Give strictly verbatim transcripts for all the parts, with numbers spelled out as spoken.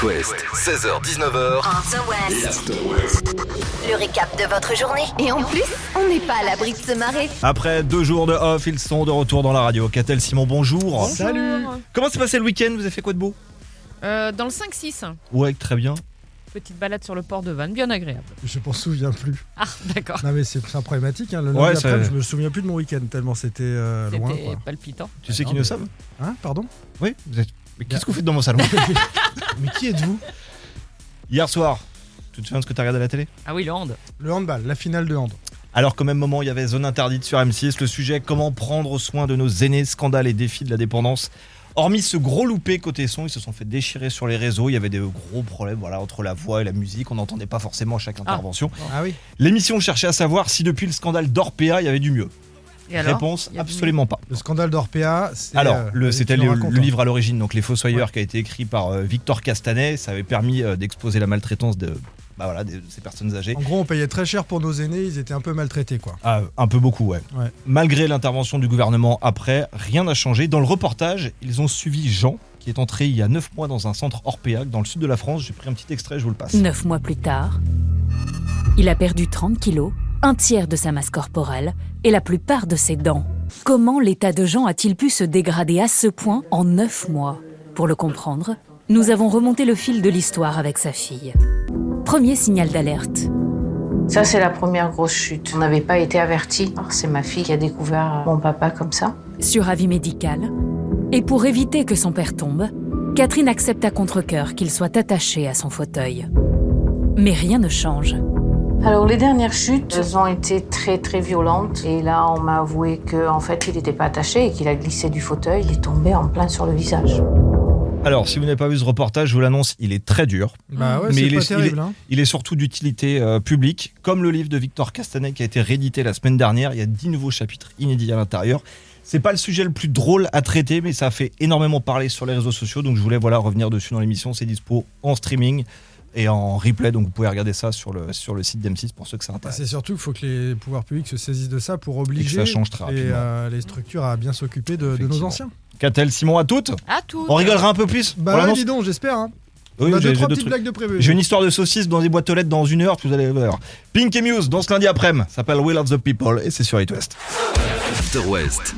It West, seize heures dix-neuf heures. After West. Le récap de votre journée. Et en plus, on n'est pas à l'abri de se marrer. Après deux jours de off, ils sont de retour dans la radio. Catel, Simon, bonjour. Bonjour. Salut. Comment s'est passé le week-end? Vous avez fait quoi de beau? euh, Dans le cinq six. Ouais, très bien. Petite balade sur le port de Vannes, bien agréable. Je m'en souviens plus. Ah, d'accord. Non mais c'est, c'est problématique, hein. Le Ouais, lundi ça- après, je me souviens plus de mon week-end tellement c'était euh, loin. C'était Quoi. palpitant. Tu sais non, qui nous mais- savent? Hein, pardon? Oui, vous êtes... Mais qu'est-ce que vous faites dans mon salon? Mais qui êtes-vous? Hier soir, tu te souviens de ce que t'as regardé à la télé? Ah oui, le hand. Le handball, la finale de hand. Alors qu'au même moment, il y avait Zone Interdite sur M six, le sujet comment prendre soin de nos aînés, scandale et défis de la dépendance. Hormis ce gros loupé côté son, ils se sont fait déchirer sur les réseaux, il y avait des gros problèmes voilà, entre la voix et la musique, on n'entendait pas forcément chaque intervention. Ah oui. L'émission cherchait à savoir si depuis le scandale d'Orpea, il y avait du mieux. Et alors Réponse, Il y a du- absolument pas. Le scandale d'Orpea, c'est... Alors, euh, le, allez, c'était tu le, nous racontes, le hein. livre à l'origine, donc Les Fossoyeurs, Ouais. qui a été écrit par euh, Victor Castanet. Ça avait permis euh, d'exposer la maltraitance de, bah voilà, de ces personnes âgées. En gros, on payait très cher pour nos aînés, ils étaient un peu maltraités, quoi. Ah, un peu beaucoup, ouais. Ouais. Malgré l'intervention du gouvernement après, rien n'a changé. Dans le reportage, ils ont suivi Jean, qui est entré il y a neuf mois dans un centre Orpea, dans le sud de la France. J'ai pris un petit extrait, je vous le passe. Neuf mois plus tard, il a perdu trente kilos, un tiers de sa masse corporelle et la plupart de ses dents. Comment l'état de Jean a-t-il pu se dégrader à ce point en neuf mois? Pour le comprendre, nous avons remonté le fil de l'histoire avec sa fille. Premier signal d'alerte. Ça, c'est la première grosse chute. On n'avait pas été avertis. Alors, c'est ma fille qui a découvert mon papa comme ça. Sur avis médical. Et pour éviter que son père tombe, Catherine accepte à contre-cœur qu'il soit attaché à son fauteuil. Mais rien ne change. Alors, les dernières chutes, elles ont été très, très violentes. Et là, on m'a avoué qu'en fait, il n'était pas attaché et qu'il a glissé du fauteuil. Il est tombé en plein sur le visage. Alors, si vous n'avez pas vu ce reportage, je vous l'annonce, il est très dur. Bah ouais, Mais c'est il pas est- terrible, hein. Il est surtout d'utilité euh, publique, comme le livre de Victor Castanet qui a été réédité la semaine dernière. Il y a dix nouveaux chapitres inédits à l'intérieur. C'est pas le sujet le plus drôle à traiter, mais ça a fait énormément parler sur les réseaux sociaux. Donc je voulais voilà, revenir dessus dans l'émission. C'est dispo en streaming et en replay. Donc vous pouvez regarder ça sur le, sur le site d'M six pour ceux que ça Bah, intéresse. c'est surtout qu'il faut que les pouvoirs publics se saisissent de ça pour Et que obliger ça change très les, rapidement. euh, les structures à bien s'occuper de, de nos Effectivement. anciens. Qu'a-t-elle, Simon, à toutes? À tout. On rigolera un peu plus Bah pour ouais, l'annonce. dis donc, j'espère. Hein. Oui, on a j'ai- deux, j'ai trois deux petites trucs. blagues de prévues. J'ai une histoire de saucisses dans des boîtes aux lettres dans une heure, vous allez voir. Pink et Muse dans ce lundi après-midi, ça s'appelle Will of the People et c'est sur It West. After West,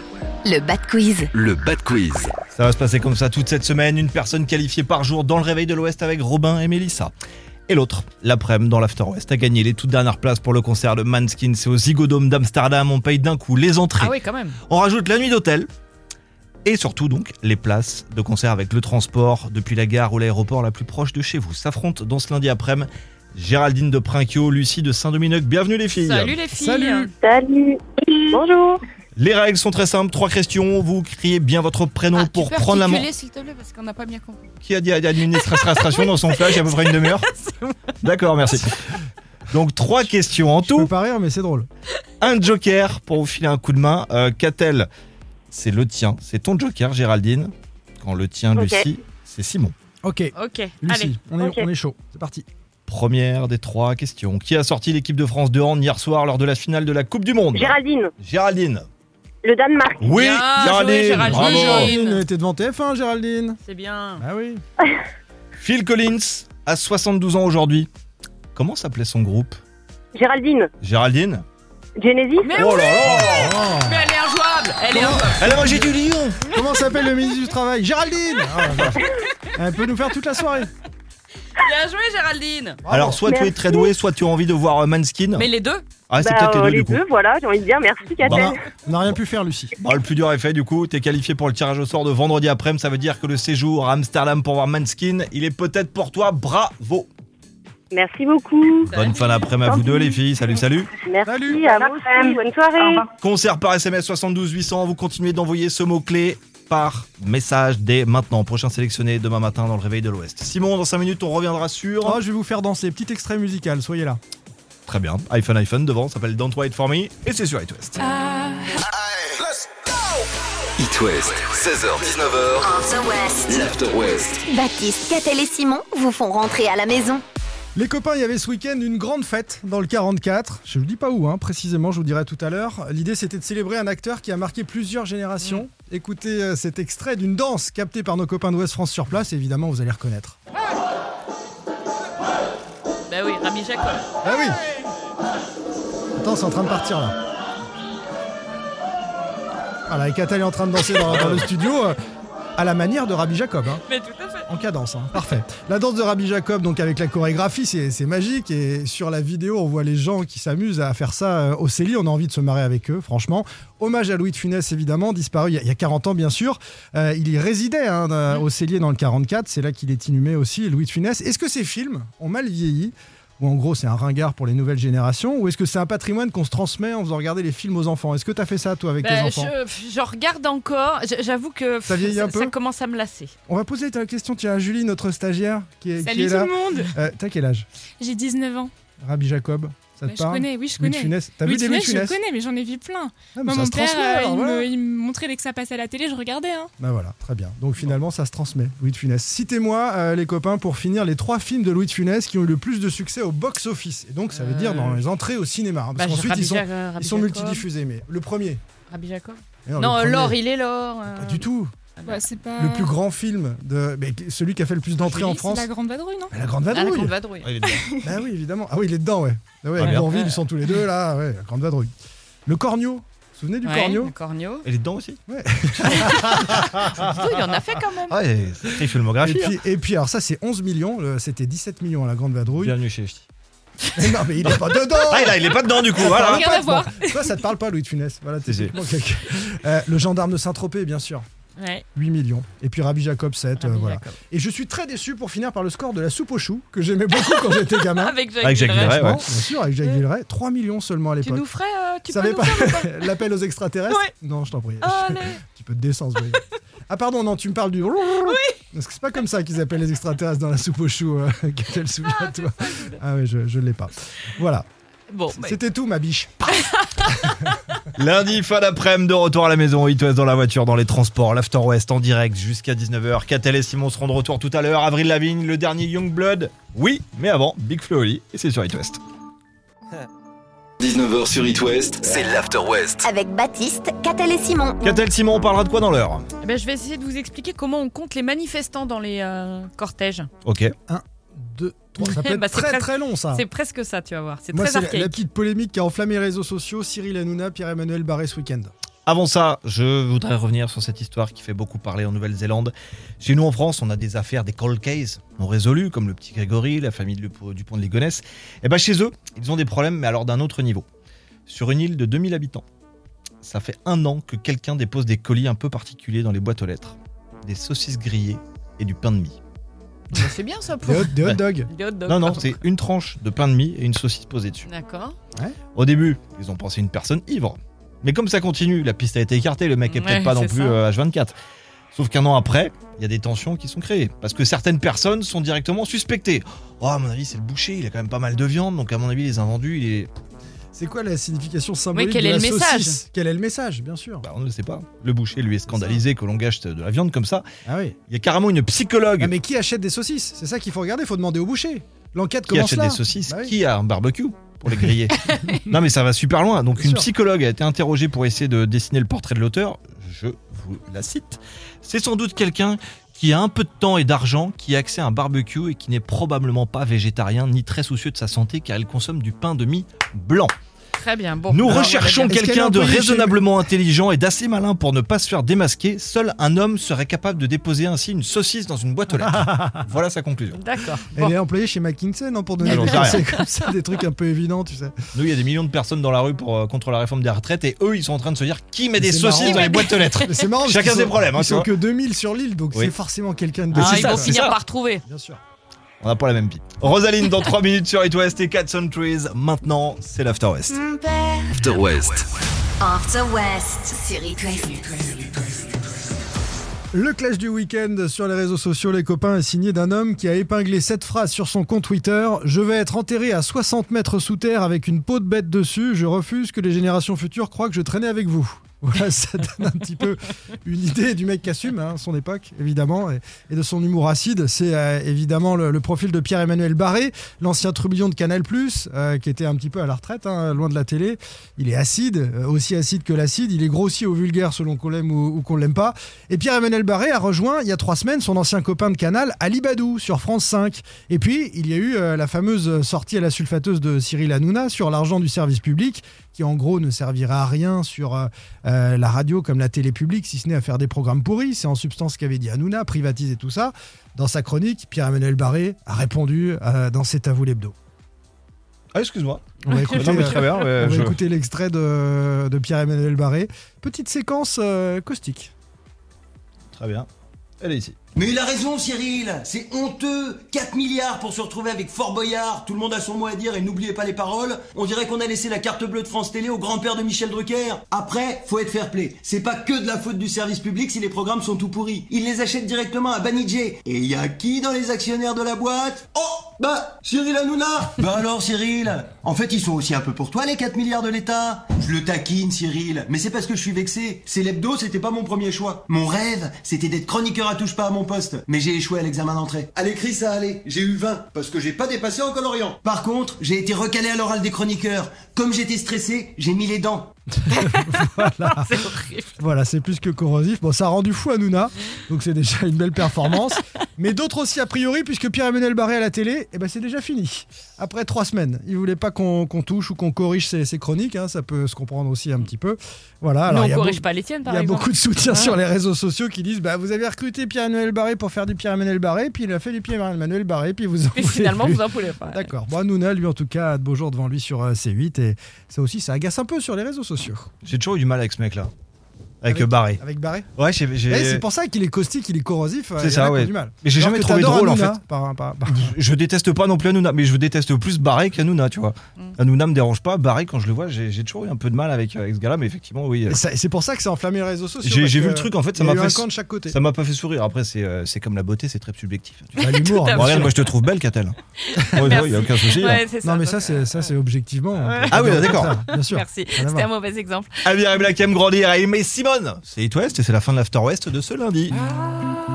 Le Bad Quiz. le Bad Quiz. Ça va se passer comme ça toute cette semaine, une personne qualifiée par jour dans le réveil de l'Ouest avec Robin et Mélissa. Et l'autre, l'après-midi dans l'After West, a gagné les toutes dernières places pour le concert de Måneskin. C'est au Ziggo-Dome d'Amsterdam, on paye d'un coup les entrées. Ah oui, quand même. On rajoute la nuit d'hôtel. Et surtout donc les places de concert avec le transport depuis la gare ou l'aéroport la plus proche de chez vous. S'affrontent dans ce lundi après-midi Géraldine de Prinquio, Lucie de Saint-Dominique. Bienvenue les filles. Salut les filles. Salut. Salut. Bonjour. Les règles sont très simples, trois questions. Vous criez bien votre prénom Ah, pour tu peux prendre la main. articuler, s'il te plaît, parce qu'on n'a pas bien compris. Qui a dit administration dans son flash il y a à peu près une demi-heure? D'accord, merci. Donc trois questions en Je peux tout. pas rire, mais c'est drôle. Un joker pour vous filer un coup de main. Euh, Qu'a-t-elle? C'est le tien. C'est ton joker, Géraldine. Quand le tien, Ok. Lucie, c'est Simon. Ok, Ok, allez. Lucie, on est, Ok. on est chaud. C'est parti. Première des trois questions. Qui a sorti l'équipe de France de hand hier soir lors de la finale de la Coupe du Monde? Géraldine, Géraldine. le Danemark. Oui, Bien Géraldine. joué, Géraldine. Bravo. Géraldine. Géraldine, t'es devant T F un, Géraldine. C'est bien. Ah oui. Phil Collins a soixante-douze ans aujourd'hui. Comment s'appelait son groupe? Géraldine, Géraldine. Genesis. Mais Oh oui, là là. Oh. mais elle est injouable. Elle est injouable. Elle a mangé du lion. Comment s'appelle le ministre du Travail? Géraldine. Ah, la vache. Elle peut nous faire toute la soirée. Bien joué, Géraldine. Bravo. Alors soit tu es Merci. très doué, soit tu as envie de voir euh, Måneskin. Mais les deux. Ah c'est Bah, peut-être euh, les deux les du coup. deux, voilà, j'ai envie de dire merci, Bah, Catel. On n'a rien pu faire, Lucie. Bon, le plus dur est fait du coup, t'es qualifié pour le tirage au sort de vendredi après-midi, ça veut dire que le séjour à Amsterdam pour voir Måneskin, il est peut-être pour toi, bravo. Merci beaucoup. Bonne fin d'après-midi à vous deux les filles, salut salut. Merci Salut. à vous aussi. Bonne soirée. Concert par S M S soixante-douze huit cents, vous continuez d'envoyer ce mot-clé par message dès maintenant. Prochain sélectionné demain matin dans le réveil de l'Ouest. Simon, dans cinq minutes on reviendra sur... Oh, je vais vous faire danser. Petit extrait musical, soyez là. Très bien, iPhone iPhone devant, ça s'appelle Don't Wait For Me et c'est sur It West. It West, seize heures dix-neuf heures. After West. L'After West. Baptiste, Catel et Simon vous font rentrer à la maison. Les copains, il y avait ce week-end une grande fête dans le quarante-quatre. Je ne vous dis pas où, hein, précisément, je vous dirai tout à l'heure. L'idée, c'était de célébrer un acteur qui a marqué plusieurs générations. Écoutez euh, cet extrait d'une danse captée par nos copains d'Ouest France sur place, et évidemment, vous allez reconnaître. Un, oui, Rabbi Jacob. Ah oui. Attends, c'est en train de partir là. Voilà, et Catel est en train de danser dans, dans le studio euh, à la manière de Rabbi Jacob. Hein. Mais tout à fait. En cadence, hein. Parfait. La danse de Rabbi Jacob, donc avec la chorégraphie, c'est, c'est magique. Et sur la vidéo, on voit les gens qui s'amusent à faire ça euh, au Célie. On a envie de se marrer avec eux, franchement. Hommage à Louis de Funès, évidemment, disparu il y a, il y a quarante ans, bien sûr. Euh, il y résidait hein, mmh. au Célier dans le quarante-quatre. C'est là qu'il est inhumé aussi, Louis de Funès. Est-ce que ces films ont mal vieilli ? Ou en gros c'est un ringard pour les nouvelles générations, ou est-ce que c'est un patrimoine qu'on se transmet en faisant regarder les films aux enfants ? Est-ce que tu as fait ça toi avec bah, tes enfants ? je, je regarde encore, j'avoue que ça, vieillit un peu ça commence à me lasser. On va poser la question, tiens, à Julie, notre stagiaire qui est, Salut qui est là. Salut tout le monde. euh, T'as quel âge ? J'ai dix-neuf ans. Rabbi Jacob, ça te bah, parle ? Je connais, oui je Louis connais. de Funès. T'as Louis vu des Louis de Funès ? Je connais, mais j'en ai vu plein. Ah, Moi, ça mon se père, transmet, euh, alors, il, voilà. me, il me montrait dès que ça passait à la télé, je regardais. Hein. Bah voilà, très bien. Donc finalement, ça se transmet, Louis de Funès. Citez-moi, euh, les copains, pour finir, les trois films de Louis de Funès qui ont eu le plus de succès au box-office. Et donc, ça veut dire dans les entrées au cinéma. Hein, parce bah, qu'ensuite, ils sont, Jacob, ils sont multidiffusés. Mais le premier. Rabbi Jacob. Non, non l'or, il est l'or. Euh... Pas du tout. Bah, c'est pas... Le plus grand film, de mais celui qui a fait le plus d'entrées en France. C'est La Grande Vadrouille, non ? Mais La Grande Vadrouille. Ah, la Grande Vadrouille. Ah, il est dedans. Bah oui, évidemment. Ah oui, il est dedans, ouais. Ah ouais, Ah, à bien. Bourville, ils sont tous les deux là. Ouais, La Grande Vadrouille. Le Cornio. Vous vous souvenez du ouais, Cornio ? Le Cornio. Il est dedans aussi. Ouais. Il en a fait quand même. Ah, et sacrée filmographie. Et puis, et puis, alors ça, c'est onze millions. Le- C'était dix-sept millions à La Grande Vadrouille. Bienvenue chez Ch'ti. Mais non, mais il est pas dedans. Ah, là, il est pas dedans du coup. Ça Voilà. parle Rien pas, à voir. bon. Toi, ça te parle pas, Louis de Funès. Voilà, t'es Si, si. typiquement quelqu'un. Euh, le gendarme de Saint-Tropez, bien sûr. Ouais. huit millions. Et puis Rabbi Jacob, sept. Rabbi euh, voilà. Jacob. Et je suis très déçu pour finir par le score de la soupe aux choux, que j'aimais beaucoup quand j'étais gamin. Avec Jacques, Avec Jacques Villeray. Villeray, ouais. Bien sûr, avec Jacques Villeray. trois millions seulement à Tu l'époque. nous ferais, euh, tu Ça peux savais nous pas faire ou pas l'appel aux extraterrestres ? Ouais. Non, je t'en prie. Allez. Un petit peu de décence, oui. Ah pardon, non, tu me parles du... Oui. Parce que c'est pas comme ça qu'ils appellent les extraterrestres dans la soupe aux choux. Euh, Qu'est-elle souviens-toi ? Ah oui, je, je l'ai pas. Voilà. Bon, bah, C'était tout, ma biche. Lundi, fin d'après-midi, de retour à la maison. It West dans la voiture, dans les transports. L'After West en direct jusqu'à dix-neuf heures. Catel et Simon seront de retour tout à l'heure. Avril Lavigne, le dernier Youngblood. Oui, mais avant, Big Flo et Oli. Et c'est sur It West. dix-neuf heures sur It West, c'est l'After West. Avec Baptiste, Catel et Simon. Catel, Simon, on parlera de quoi dans l'heure ? eh ben, je vais essayer de vous expliquer comment on compte les manifestants dans les euh, cortèges. Ok. deux, trois. Ça peut être Bah, c'est très presque- très long, ça. C'est presque ça, tu vas voir. C'est Moi, très c'est la, archaïque. la petite polémique qui a enflammé les réseaux sociaux. Cyril Hanouna, Pierre-Emmanuel Barré ce week-end. Avant ça, je voudrais revenir sur cette histoire qui fait beaucoup parler en Nouvelle-Zélande. Chez nous en France, on a des affaires, des cold cases non résolues, comme le petit Grégory, la famille de Le- du pont de Ligonnès. Et ben chez eux, ils ont des problèmes, mais alors d'un autre niveau. Sur une île de deux mille habitants, ça fait un an que quelqu'un dépose des colis un peu particuliers dans les boîtes aux lettres. Des saucisses grillées et du pain de mie. Bah, c'est bien ça pour Des hot, des hot Ouais. dogs. des hot dogs. Non, non, pardon. c'est une tranche de pain de mie et une saucisse posée dessus. D'accord. Au début, ils ont pensé une personne ivre. Mais comme ça continue, la piste a été écartée, le mec est peut-être Ouais, pas non c'est plus ça. euh, H vingt-quatre. Sauf qu'un an après, il y a des tensions qui sont créées. Parce que certaines personnes sont directement suspectées. Oh, à mon avis, c'est le boucher, il a quand même pas mal de viande, donc à mon avis, les invendus, il est... C'est quoi la signification symbolique Oui, quel de est la le message saucisse ? Quel est le message, bien sûr. Bah, on ne le sait pas. Le boucher, lui, est scandalisé que l'on gâche de la viande comme ça. Ah oui. Il y a carrément une psychologue Ah, mais qui achète des saucisses ? C'est ça qu'il faut regarder, il faut demander au boucher. L'enquête qui commence achète là. des saucisses, Bah oui. qui a un barbecue pour les griller. Non, mais ça va super loin. Donc, Bien une sûr. psychologue a été interrogée pour essayer de dessiner le portrait de l'auteur. Je vous la cite. C'est sans doute quelqu'un qui a un peu de temps et d'argent, qui a accès à un barbecue et qui n'est probablement pas végétarien ni très soucieux de sa santé car il consomme du pain de mie blanc. Très bien. Bon. Nous Alors, recherchons on va bien- Est-ce quelqu'un qu'elle est de employée chez- raisonnablement intelligent et d'assez malin pour ne pas se faire démasquer. Seul un homme serait capable de déposer ainsi une saucisse dans une boîte aux lettres. Voilà sa conclusion. D'accord. Elle Bon. est employée chez McKinsey, non, pour donner Ah, j'en des sais rien. conseils comme ça, des trucs un peu évidents, tu sais. Nous, il y a des millions de personnes dans la rue pour, euh, contre la réforme des retraites et eux, ils sont en train de se dire qui met Mais des c'est saucisses marrant. dans les boîtes aux lettres. Mais c'est marrant. parce Chacun qu'ils ses sont- problèmes, hein, Ils tu sont vois. que deux mille sur l'île, donc Oui. c'est forcément quelqu'un de Mais Ah, c'est ils ça, vont c'est finir ça. par retrouver. Bien sûr. On n'a pas la même vie. Rosaline dans trois minutes sur It West et Cats on Trees. Maintenant, c'est l'After West. After West. After West sur It West. Le clash du week-end sur les réseaux sociaux, les copains, est signé d'un homme qui a épinglé cette phrase sur son compte Twitter. Je vais être enterré à soixante mètres sous terre avec une peau de bête dessus. Je refuse que les générations futures croient que je traînais avec vous. Voilà, ça donne un petit peu une idée du mec qui assume hein, son époque, évidemment, et, et de son humour acide. C'est euh, évidemment le, le profil de Pierre-Emmanuel Barré, l'ancien trublion de Canal+, euh, qui était un petit peu à la retraite, hein, loin de la télé. Il est acide, euh, aussi acide que l'acide. Il est grossier au vulgaire selon qu'on l'aime ou, ou qu'on l'aime pas. Et Pierre-Emmanuel Barré a rejoint, il y a trois semaines, son ancien copain de Canal, Ali Badou, sur France cinq. Et puis, il y a eu euh, la fameuse sortie à la sulfateuse de Cyril Hanouna sur l'argent du service public, qui en gros ne servira à rien sur euh, euh, la radio comme la télé publique, si ce n'est à faire des programmes pourris. C'est en substance ce qu'avait dit Hanouna, privatiser tout ça. Dans sa chronique, Pierre-Emmanuel Barré a répondu euh, dans C'est à vous l'hebdo. Ah, excuse-moi. On va écouter, non, mais très bien, ouais, on va je... écouter l'extrait de, de Pierre-Emmanuel Barré. Petite séquence euh, caustique. Très bien. Elle est ici. Mais il a raison, Cyril, c'est honteux. quatre milliards pour se retrouver avec Fort Boyard. Tout le monde a son mot à dire et n'oubliez pas les paroles. On dirait qu'on a laissé la carte bleue de France Télé au grand-père de Michel Drucker. Après, faut être fair-play. C'est pas que de la faute du service public si les programmes sont tout pourris. Ils les achètent directement à Banijé. Et y a qui dans les actionnaires de la boîte? Oh, bah, Cyril Hanouna. Bah alors, Cyril, en fait, ils sont aussi un peu pour toi, les quatre milliards de l'État. Je le taquine, Cyril, mais c'est parce que je suis vexé. C'est l'hebdo, c'était pas mon premier choix. Mon rêve, c'était d'être chroniqueur à touche pas à mon poste, mais j'ai échoué à l'examen d'entrée. À l'écrit, ça allait. J'ai eu vingt, parce que j'ai pas dépassé en coloriant. Par contre, j'ai été recalé à l'oral des chroniqueurs. Comme j'étais stressé, j'ai mis les dents. Voilà. C'est horrible. Voilà, c'est plus que corrosif. Bon, ça a rendu fou Hanouna, donc c'est déjà une belle performance. Mais d'autres aussi a priori, puisque Pierre-Emmanuel Barré à la télé, eh ben c'est déjà fini. Après trois semaines, il voulait pas qu'on, qu'on touche ou qu'on corrige ses, ses chroniques, hein, ça peut se comprendre aussi un petit peu. Voilà. Alors, Mais on il y a corrige beau- pas les tiennes, par Il y a exemple. beaucoup de soutien Ah. sur les réseaux sociaux qui disent bah, vous avez recruté Pierre-Emmanuel Barré pour faire du Pierre-Emmanuel Barré, puis il a fait du Pierre-Emmanuel Barré, puis vous en Et voulez finalement, plus. vous en voulez pas. D'accord. Bon, Hanouna, lui en tout cas, a de beaux jours devant lui sur euh, C huit, et ça aussi, ça agace un peu sur les réseaux sociaux. J'ai toujours eu du mal avec ce mec-là. Avec, Avec- Barré. Avec Barré. Ouais, j'ai. j'ai- Eh, c'est pour ça qu'il est caustique, il est corrosif. C'est il y en ça, a qui ont ouais. du mal. Mais j'ai Alors jamais que trouvé t'adores drôle, en Hanouna, fait. par- par- par- Je déteste pas non plus Hanouna, mais je déteste plus Barré qu'Hanouna, tu vois. Mm. Hanouna me dérange pas. Barré, quand je le vois, j'ai, j'ai toujours eu un peu de mal avec, avec ce gars-là, mais effectivement, oui. Et ça- et c'est pour ça que ça a enflammé les réseaux sociaux. J'ai, parce j'ai vu que le truc, en fait, ça il y a m'a eu un fait. camp de chaque côté. Ça m'a pas fait sourire. Après, c'est, euh, c'est comme la beauté, c'est très subjectif. Bah, l'humour. Tout à hein. Bon, regarde, moi je te trouve belle, Catel. Ouais, Merci. il y a aucun souci. Ouais, c'est ça. Non, mais donc, ça, c'est, ça, c'est objectivement. on Ouais. peut Ah pas oui, dire d'accord. ça, Bien sûr. Merci. Rien à C'était un voir. mauvais exemple. Amir et Black aime grandir. Et mais Simone, c'est It West et c'est la fin de l'After West de ce lundi.